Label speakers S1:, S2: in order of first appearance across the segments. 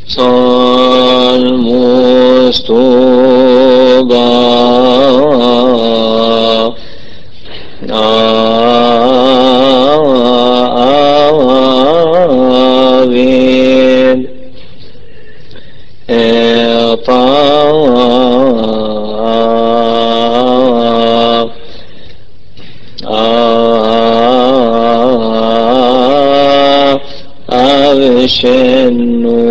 S1: Salmos toga Avin Eta Avishenu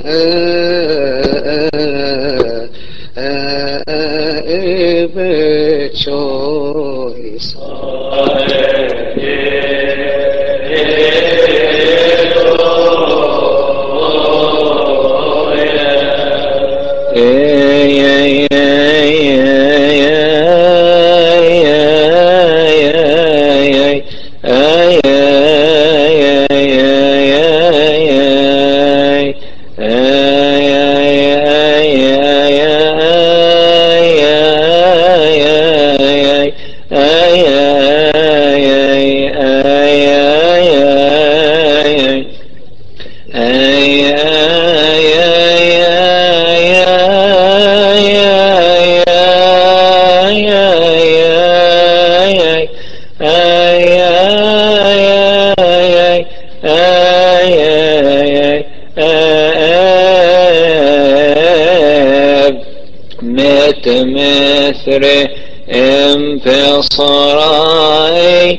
S2: choice. متمثر ام في صراي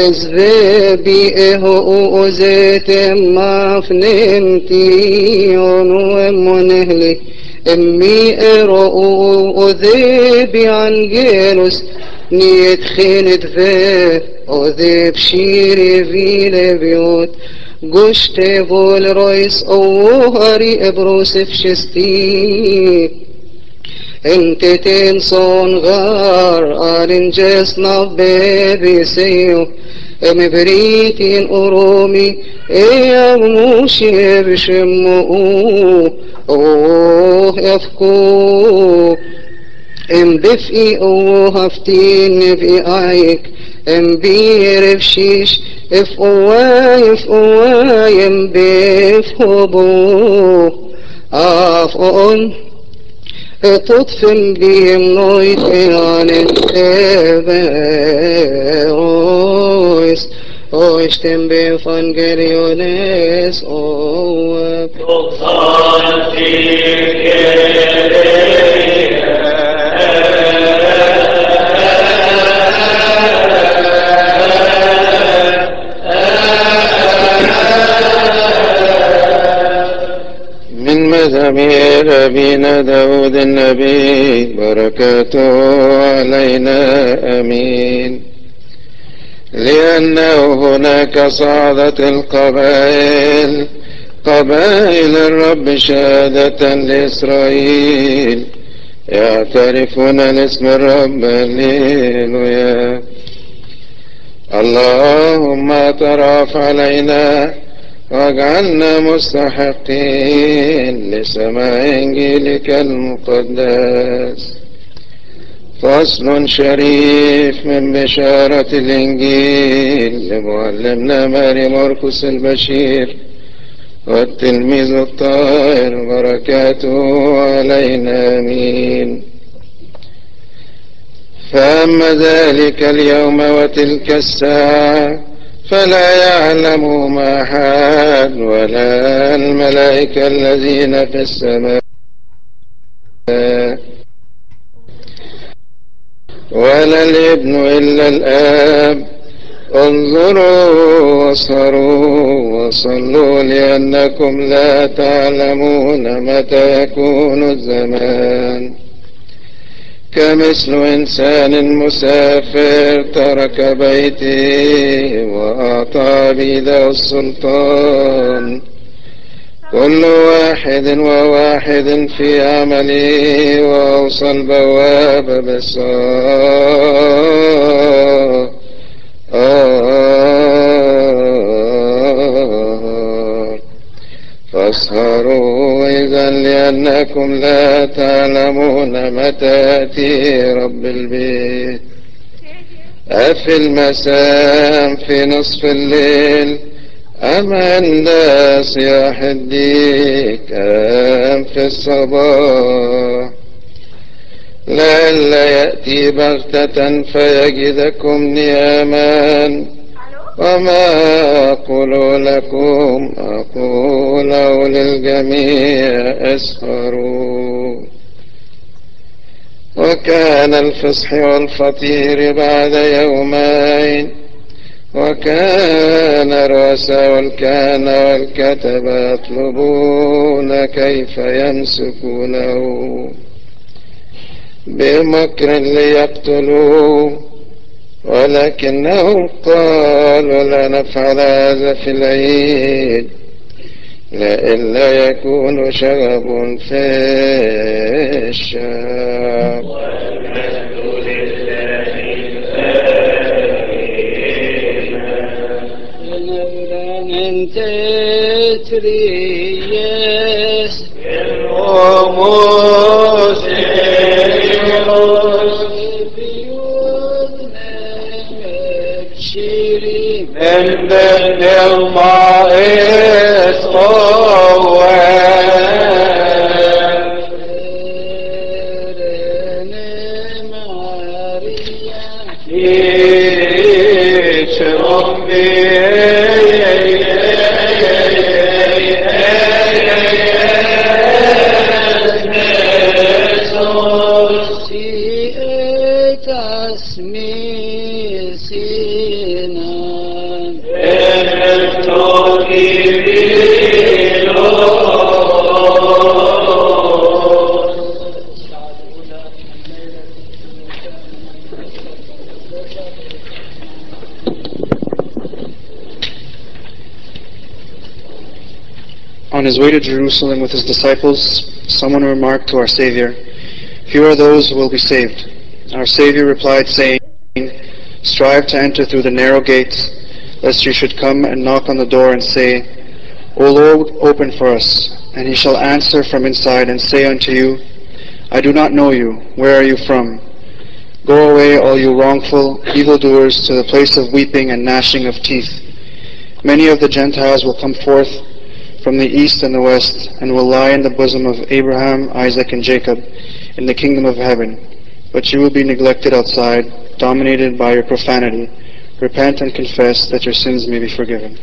S3: أزبابي إهو أزيت ما فنمتي ونوم نهلي أمي إرؤو أذيبي عن جيلوس نيت خينت في أذيب شيري في لبيوت قشت فول رئيس أوهري إبروس فشستي انت تنسون غار أرنجس نبي سيو مبريتين أرومي إيا موشي بشمو أوه يفكو ام بفقي اوه هفتين في ايك ام بير بشيش اف اواي ام بف هبو افقون تطفن بهم نويت عن التباويس اوشتم بفنجريونيس اوه
S4: من مزامير أبينا داود النبي بركاته علينا أمين. لأنه هناك صعدت القبائل قبائل الرب شهادة لإسرائيل يعترفون لاسم الرب. هللويا. اللهم ترأف علينا واجعلنا مستحقين لسماع إنجيلك المقدس. فصل شريف من بشارة الإنجيل لمعلمنا ماري مرقس البشير والتلميذ الطاهر بركاته علينا آمين. فأما ذلك اليوم وتلك الساعة فلا يعلم ما أحد ولا الملائكة الذين في السماء ولا الابن إلا الآب. انظروا واسهروا وصلوا لأنكم لا تعلمون متى يكون الزمان. كمثل إنسان مسافر ترك بيته وأعطى عبيده السلطان كل واحد وواحد في عمله وأوصى البواب بالسار. فاسهروا إذا لأنكم لا تعلمون متى يأتي رب البيت. أفي المساء في نصف الليل أم عند صياح الديك أم في الصباح لئلا يأتي بغتة فيجدكم نياما. وما أقول لكم أقوله للجميع اسهروا. وكان الفصح والفطير بعد يومين وكان رؤساء الكهنة والكتبة يطلبون كيف يمسكونه بمكر ليقتلوه ولكنهم قالوا لا نفعل هذا في العيد لئلا يكون شغب في الشعب.
S3: انت تريس
S4: من ضمن الماء
S5: On his way to Jerusalem with his disciples, someone remarked to our Savior, "Few are those who will be saved." Our Savior replied, saying, "Strive to enter through the narrow gates, lest you should come and knock on the door and say, 'O Lord, open for us.' And he shall answer from inside and say unto you, 'I do not know you. Where are you from?' Go away, all you wrongful evildoers, to the place of weeping and gnashing of teeth. Many of the Gentiles will come forth from the east and the west, and will lie in the bosom of Abraham, Isaac, and Jacob in the kingdom of heaven. But you will be neglected outside, dominated by your profanity. Repent and confess that your sins may be forgiven."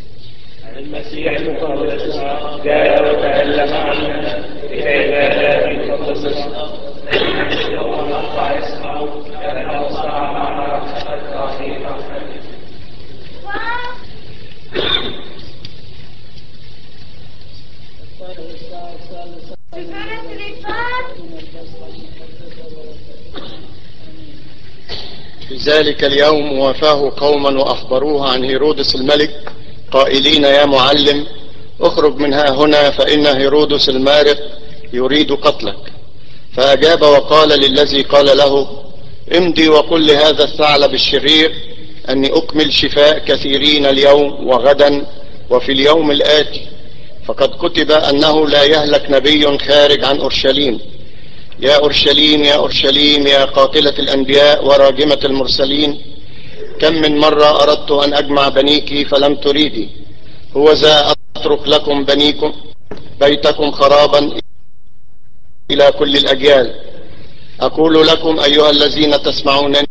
S6: في ذلك اليوم وافاه قوما وأخبروه عن هيرودس الملك قائلين: يا معلم، اخرج من ها هنا، فإن هيرودس المارق يريد قتلك. فأجاب وقال للذي قال له: امضي وقل لهذا الثعلب الشرير أني أكمل شفاء كثيرين اليوم وغدا وفي اليوم الآتي، فقد كتب أنه لا يهلك نبي خارج عن أورشليم. يا أورشليم يا أورشليم يا قاتلة الأنبياء وراجمة المرسلين، كم من مرة أردت أن أجمع بنيك فلم تريدي، هوذا أترك لكم بنيكم بيتكم خرابا إلى كل الأجيال. أقول لكم أيها الذين تسمعونني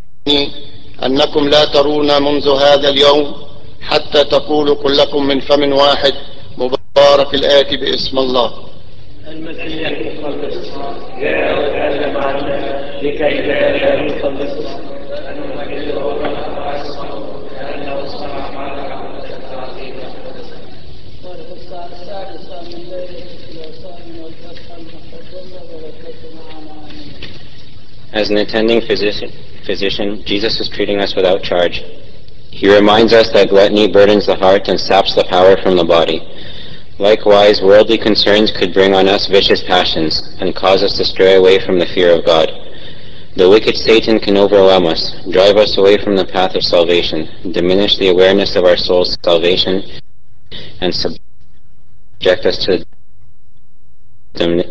S6: أنكم لا ترون منذ هذا اليوم حتى تقولوا كلكم من فم واحد: مبارك الآتي باسم الله.
S2: المسيح المخلص جاء وتألم عنا لكي لا يخلصنا، أنه مجد ورحمة وعصمه لأنه صنع معنا عملة عظيمة.
S3: صارت الساعة السادسة من ليلة الثلاثاء من الفصحى المقدسة، بركته معنا.
S7: As an attending physician, Jesus is treating us without charge. He reminds us that gluttony burdens the heart and saps the power from the body. Likewise, worldly concerns could bring on us vicious passions and cause us to stray away from the fear of God. The wicked Satan can overwhelm us, drive us away from the path of salvation, diminish the awareness of our soul's salvation, and subject us to the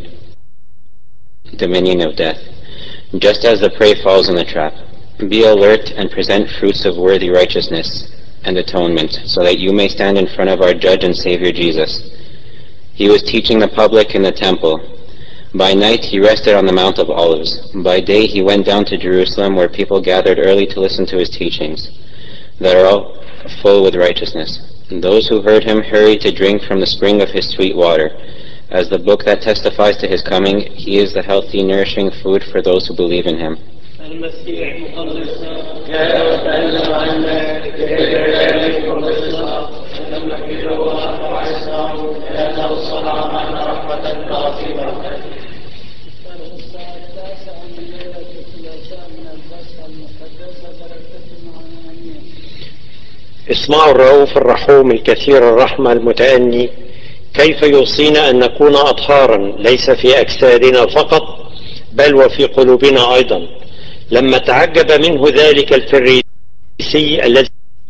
S7: dominion of death. Just as the prey falls in the trap, be alert and present fruits of worthy righteousness and atonement, so that you may stand in front of our Judge and Savior Jesus. He was teaching the public in the temple. By night he rested on the Mount of Olives. By day he went down to Jerusalem, where people gathered early to listen to his teachings that are all full with righteousness. And those who heard him hurried to drink from the spring of his sweet water. As the book that testifies to his coming, he is the healthy, nourishing food for those who believe in him.
S2: المسيح مخلصنا جاء وتألم عنا لكي لا يخلصنا، أنه مجد ورحمة وعصمه لأنه صنع معنا رحمة عظيمة.
S3: صارت الساعة التاسعة من ليلة الثلاثاء من الفصحى المقدسة، بركته معنا. آمين.
S8: اسمعوا الرؤوف الرحوم الكثير الرحمة المتأني كيف يوصينا أن نكون أطهارا ليس في أجسادنا فقط بل وفي قلوبنا أيضا. لما تعجب منه ذلك الفريسي الذي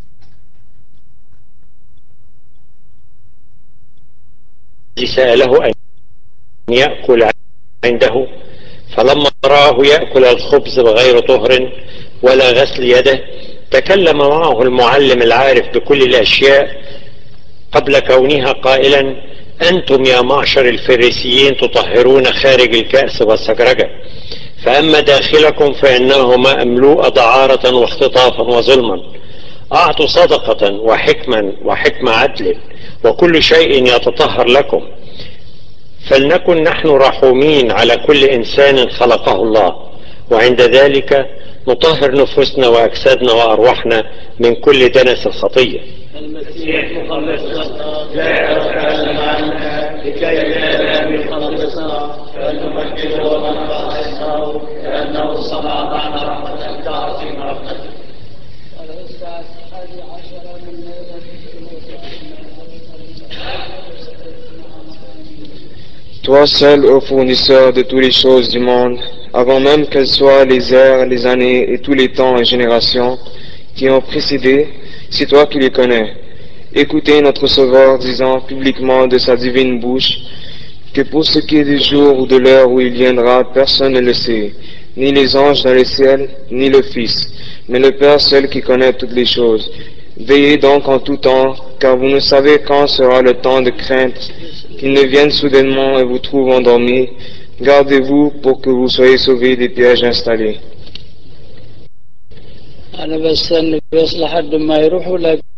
S8: سأله أن يأكل عنده، فلما رآه يأكل الخبز بغير طهر ولا غسل يده، تكلم معه المعلم العارف بكل الأشياء قبل كونها قائلا: أنتم يا معشر الفريسيين تطهرون خارج الكأس والسكرجة، فأما داخلكم فإنه مملوء دعارة واختطافا وظلما. أعطوا صدقة وحكمة عدل وكل شيء يتطهر لكم. فلنكن نحن رحومين على كل إنسان خلقه الله، وعند ذلك نطهر نفوسنا وأجسادنا وأرواحنا من كل دنس الخطية.
S2: المسيح خلصنا جاء وتكلم عنا لكي الآلام يخلصنا فلنمجده ونرفع اسمه لأنه صنع معنا رحمة كعظيم رحمته.
S3: الساعة 11 من ليلة
S5: Toi seul, ô fournisseur de toutes les choses du monde, avant même qu'elles soient les heures, les années et tous les temps et générations qui ont précédé, c'est toi qui les connais. Écoutez notre Sauveur disant publiquement de sa divine bouche que pour ce qui est du jour ou de l'heure où il viendra, personne ne le sait, ni les anges dans les ciels, ni le Fils, mais le Père seul qui connaît toutes les choses. Veillez donc en tout temps, car vous ne savez quand sera le temps de crainte, qu'il ne vienne soudainement et vous trouve endormis. Gardez-vous pour que vous soyez sauvés des pièges installés.
S3: أنا بستنى بس لحد ما يروحوا